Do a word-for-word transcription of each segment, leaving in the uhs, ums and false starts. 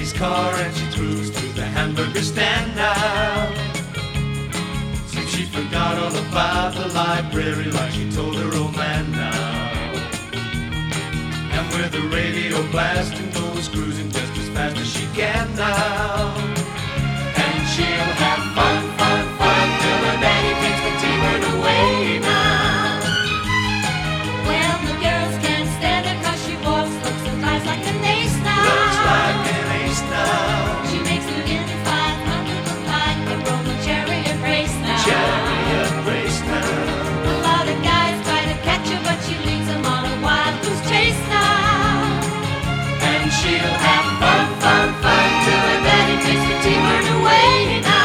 daddy's car and she cruised through the hamburger stand now. Seems she forgot all about the library like she told her old man now. And with the radio blasting goes cruising just as fast as she can now. And she'll have fun, fun, fun till her daddy takes the T-bird away now. Well, the girls can't stand her 'cause she walks, looks and flies like an ace now. Looks like an ace now. She makes the Indy five hundred look like a Roman chariot race now. Chariot race now. A lot of guys try to catch her, but she leads them on a wild goose chase now. And she'll have fun, fun, fun till her daddy takes the T-bird away now.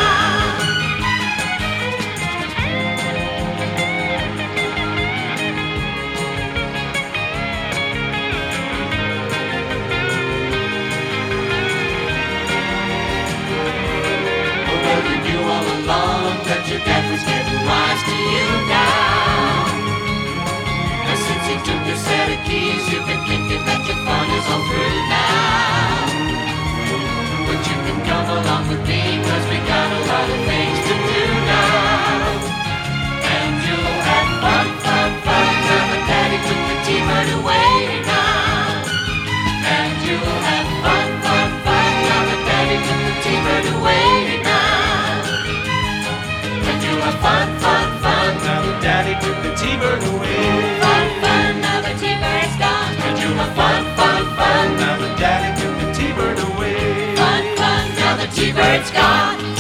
Well, you knew all along that your dad was getting wise to you now. And since he took your set of keys, you've been thinking that your fun is all through now. But you can come along with me, 'cause we got a lot of things to do now. And you'll have fun, fun, fun now that daddy took the T-bird away now. And you'll have fun, fun, fun now that daddy took the T-bird away now. And you'll have fun, fun, fun now that daddy took the T-bird away. Fun, fun, now the T-bird's gone. And you'll have fun, fun, fun now that daddy took the T-bird away. Fun, fun, now the T-bird's gone.